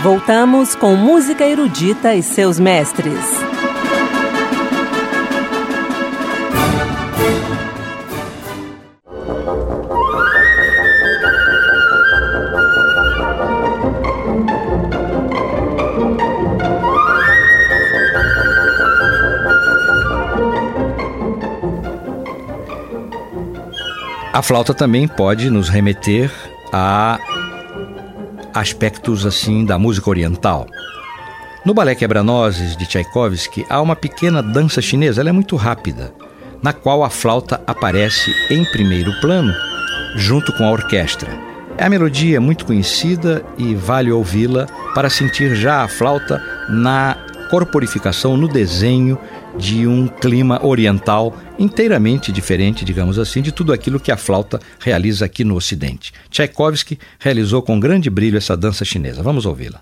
Voltamos com música erudita e seus mestres. A flauta também pode nos remeter a aspectos assim da música oriental. No Balé Quebra-Nozes de Tchaikovsky há uma pequena dança chinesa, ela é muito rápida, na qual a flauta aparece em primeiro plano junto com a orquestra. A melodia é muito conhecida e vale ouvi-la para sentir já a flauta na corporificação, no desenho de um clima oriental inteiramente diferente, digamos assim, de tudo aquilo que a flauta realiza aqui no Ocidente. Tchaikovsky realizou com grande brilho essa dança chinesa. Vamos ouvi-la.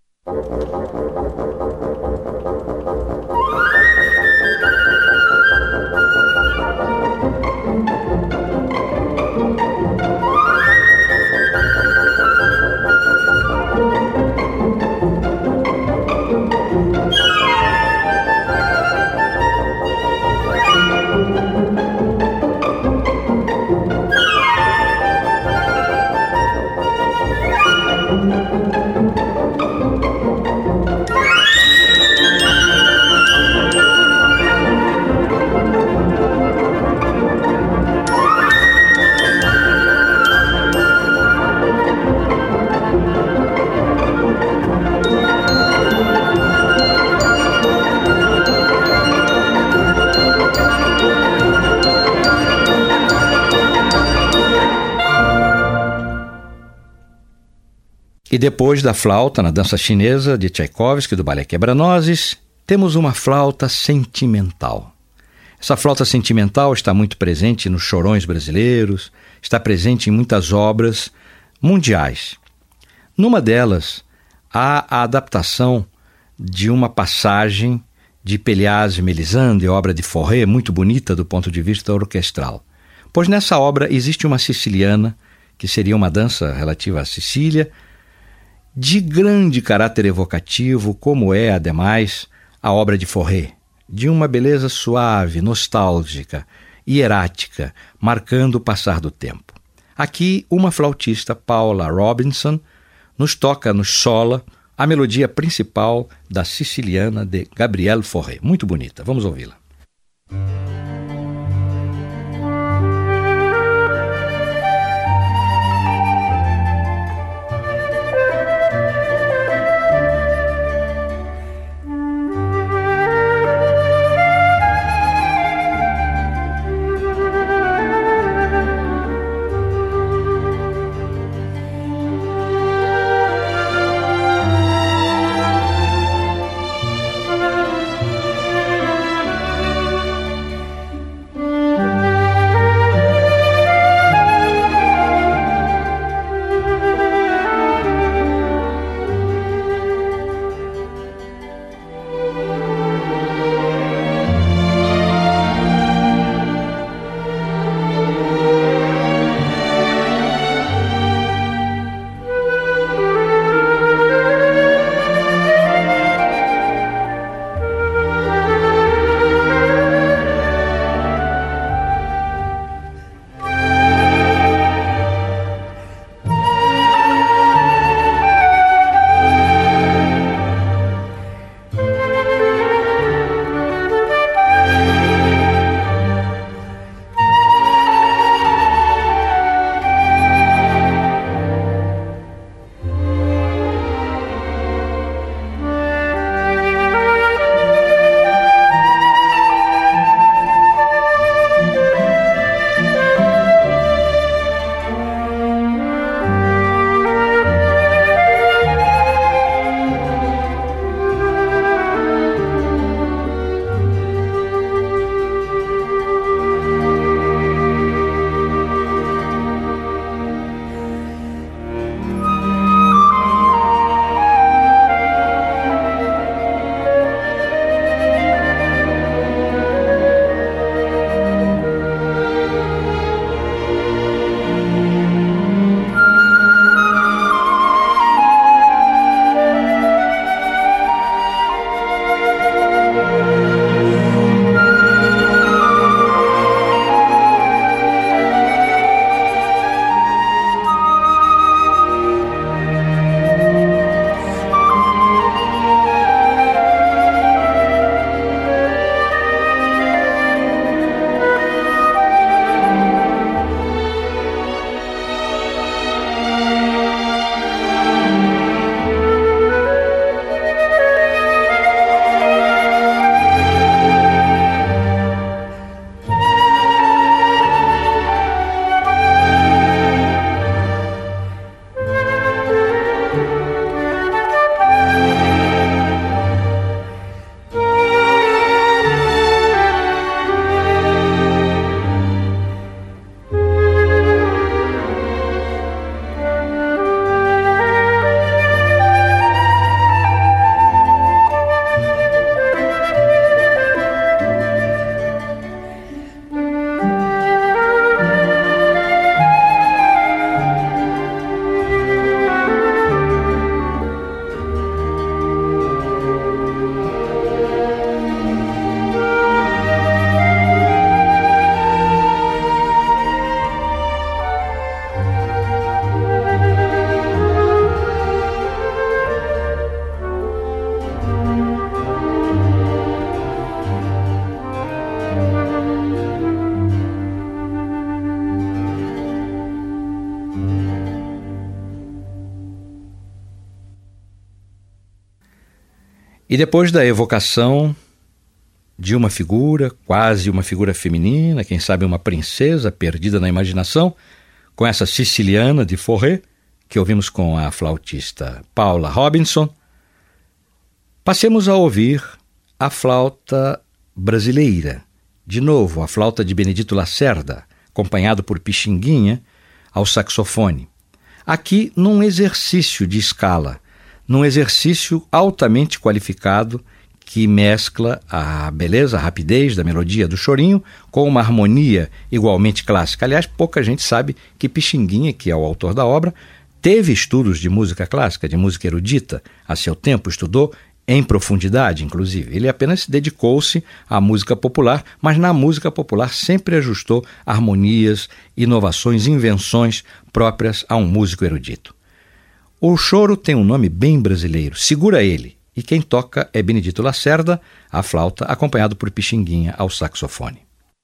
E depois da flauta, na dança chinesa de Tchaikovsky, do Balé Quebra-Nozes, temos uma flauta sentimental. Essa flauta sentimental está muito presente nos chorões brasileiros, está presente em muitas obras mundiais. Numa delas, há a adaptação de uma passagem de Pelléas e Mélisande, obra de Fauré, muito bonita do ponto de vista orquestral. Pois nessa obra existe uma siciliana, que seria uma dança relativa à Sicília, de grande caráter evocativo, como é, ademais, a obra de Fauré, de uma beleza suave, nostálgica, hierática, marcando o passar do tempo. Aqui, uma flautista, Paula Robinson, nos sola, a melodia principal da Siciliana de Gabriel Fauré. Muito bonita, vamos ouvi-la. E depois da evocação de uma figura, quase uma figura feminina, quem sabe uma princesa perdida na imaginação, com essa siciliana de Forré, que ouvimos com a flautista Paula Robinson, passemos a ouvir a flauta brasileira. De novo, a flauta de Benedito Lacerda, acompanhado por Pixinguinha ao saxofone. Aqui num exercício de escala, num exercício altamente qualificado que mescla a beleza, a rapidez da melodia do chorinho com uma harmonia igualmente clássica. Aliás, pouca gente sabe que Pixinguinha, que é o autor da obra, teve estudos de música clássica, de música erudita, a seu tempo estudou em profundidade, inclusive. Ele apenas dedicou-se à música popular, mas na música popular sempre ajustou harmonias, inovações, invenções próprias a um músico erudito. O choro tem um nome bem brasileiro, Segura Ele, e quem toca é Benedito Lacerda, a flauta, acompanhado por Pixinguinha ao saxofone.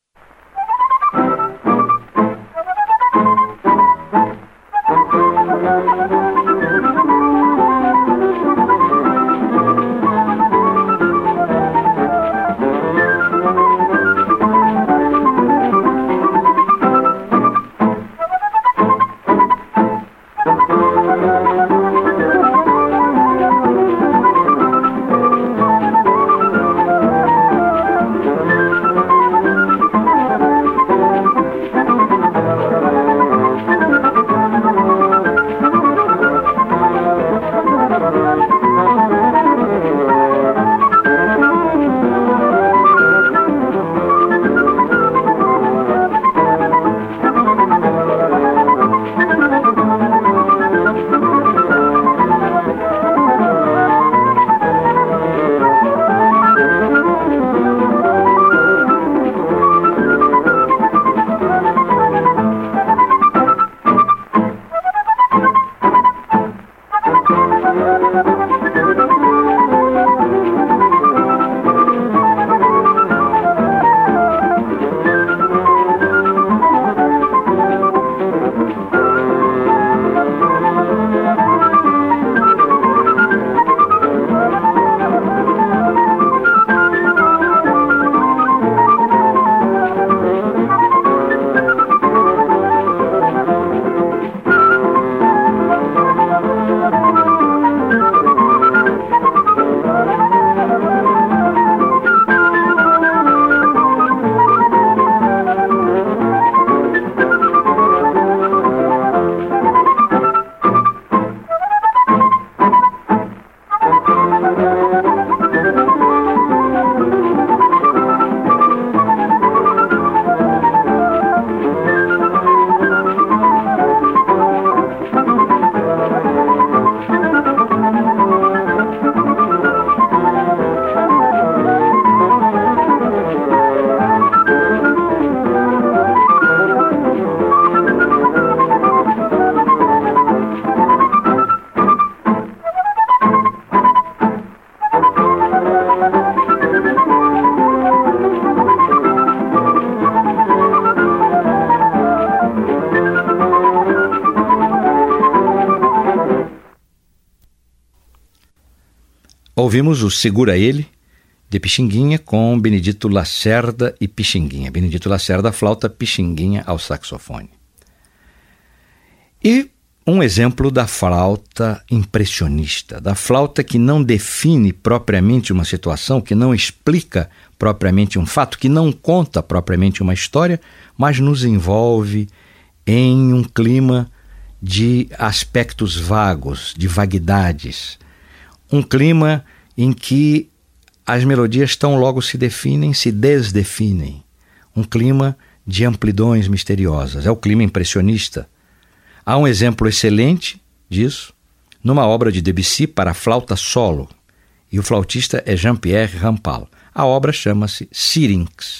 Ouvimos o Segura Ele, de Pixinguinha, com Benedito Lacerda e Pixinguinha. Benedito Lacerda, flauta, Pixinguinha ao saxofone. E um exemplo da flauta impressionista, da flauta que não define propriamente uma situação, que não explica propriamente um fato, que não conta propriamente uma história, mas nos envolve em um clima de aspectos vagos, de vaguidades. Um clima em que as melodias tão logo se definem, se desdefinem. Um clima de amplidões misteriosas. É o clima impressionista. Há um exemplo excelente disso numa obra de Debussy para flauta solo. E o flautista é Jean-Pierre Rampal. A obra chama-se Syrinx.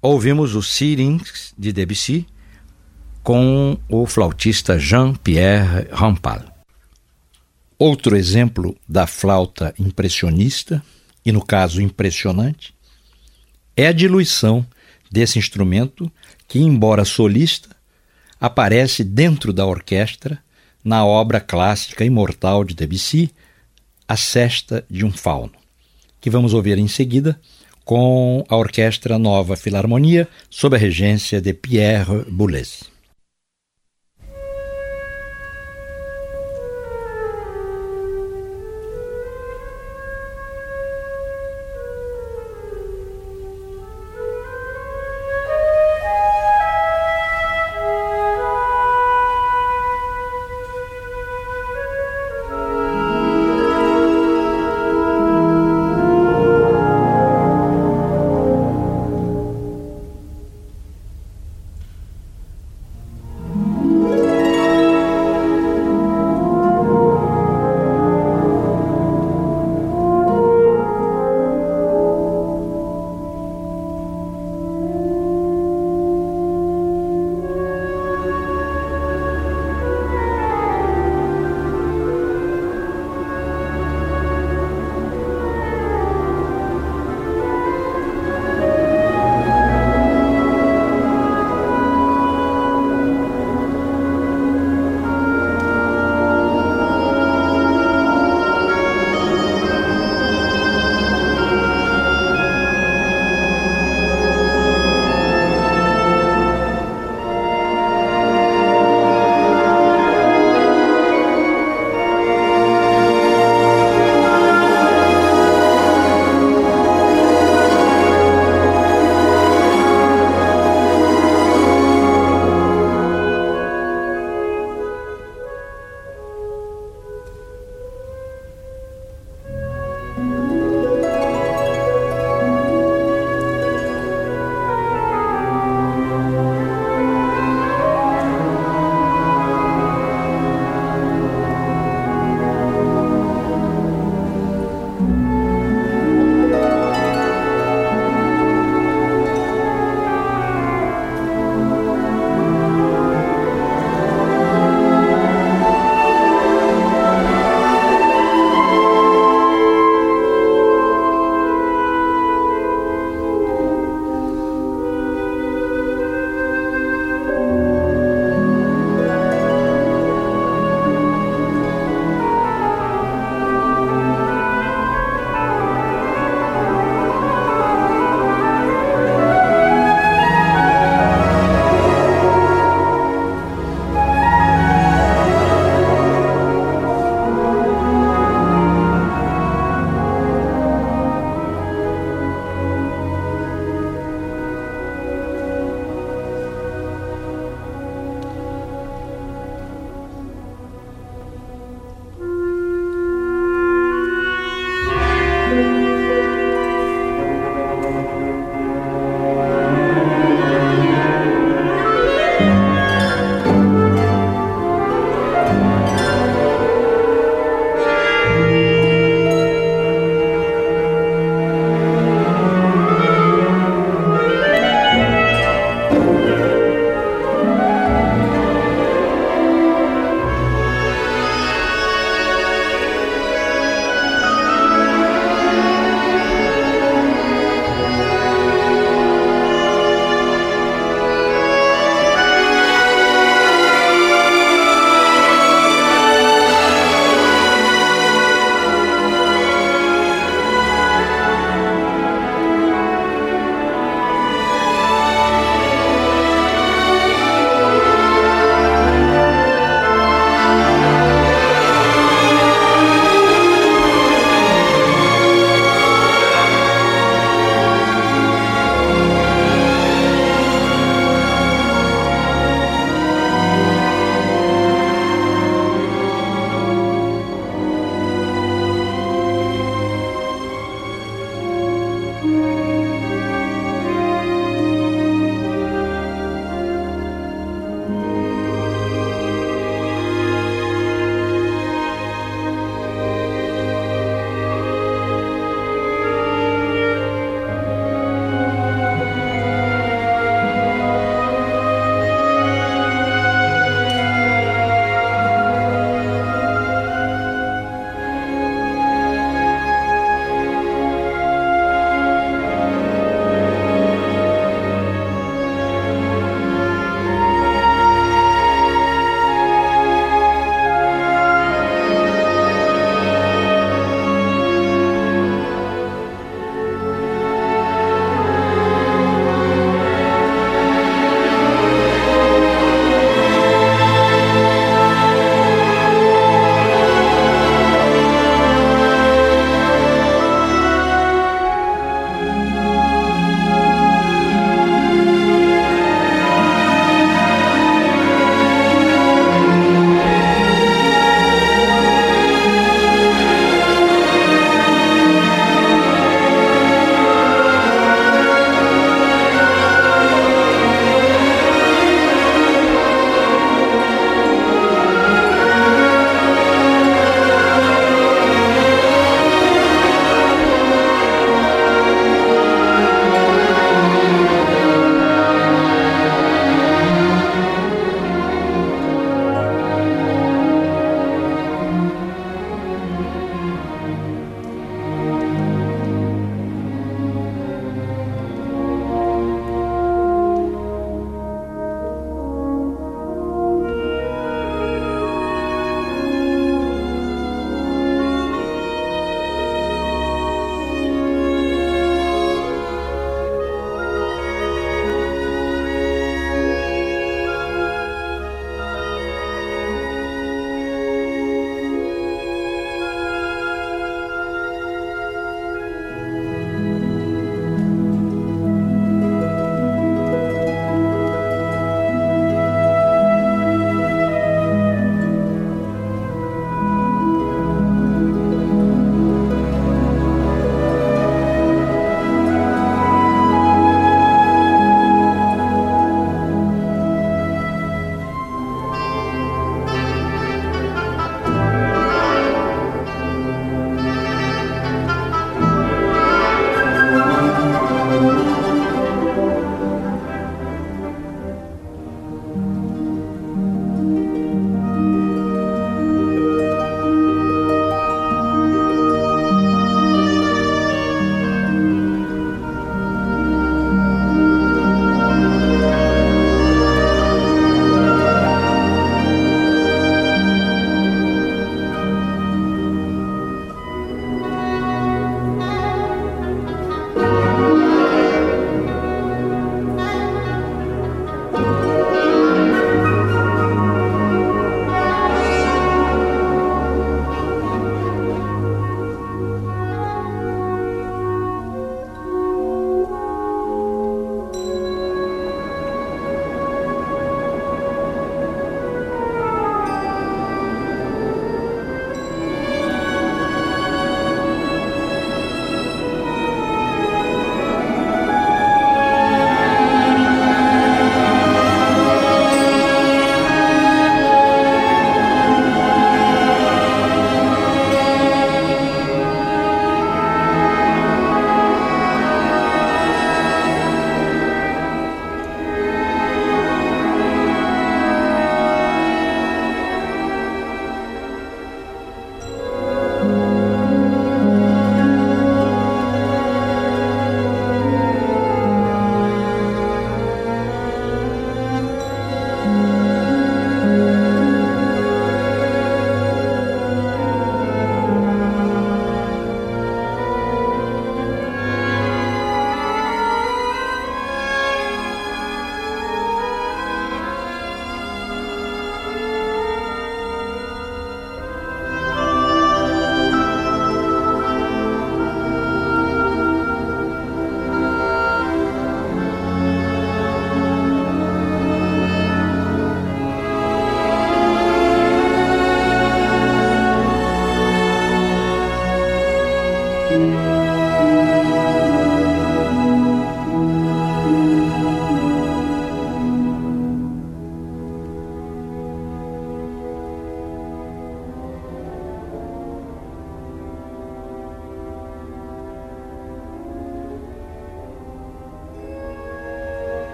ouvimos o Syrinx de Debussy com o flautista Jean-Pierre Rampal. Outro exemplo da flauta impressionista, e no caso impressionante, é a diluição desse instrumento que, embora solista, aparece dentro da orquestra na obra clássica imortal de Debussy, A Sesta de um Fauno, que vamos ouvir em seguida com a Orquestra Nova Filarmonia sob a regência de Pierre Boulez.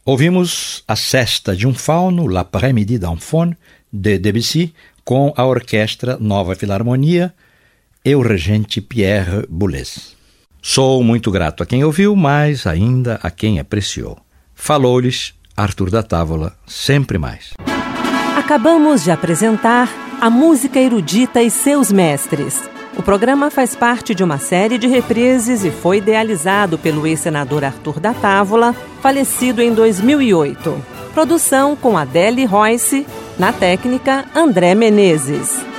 Ouvimos a Sesta de um Fauno, L'après-midi d'un faune, de Debussy, com a Orquestra Nova Filarmonia e o regente Pierre Boulez. Sou muito grato a quem ouviu, mas ainda a quem apreciou. Falou-lhes Arthur da Távola, sempre mais. Acabamos de apresentar A Música Erudita e Seus Mestres. O programa faz parte de uma série de reprises e foi idealizado pelo ex-senador Arthur da Távola, falecido em 2008. Produção com Adele Royce, na técnica André Menezes.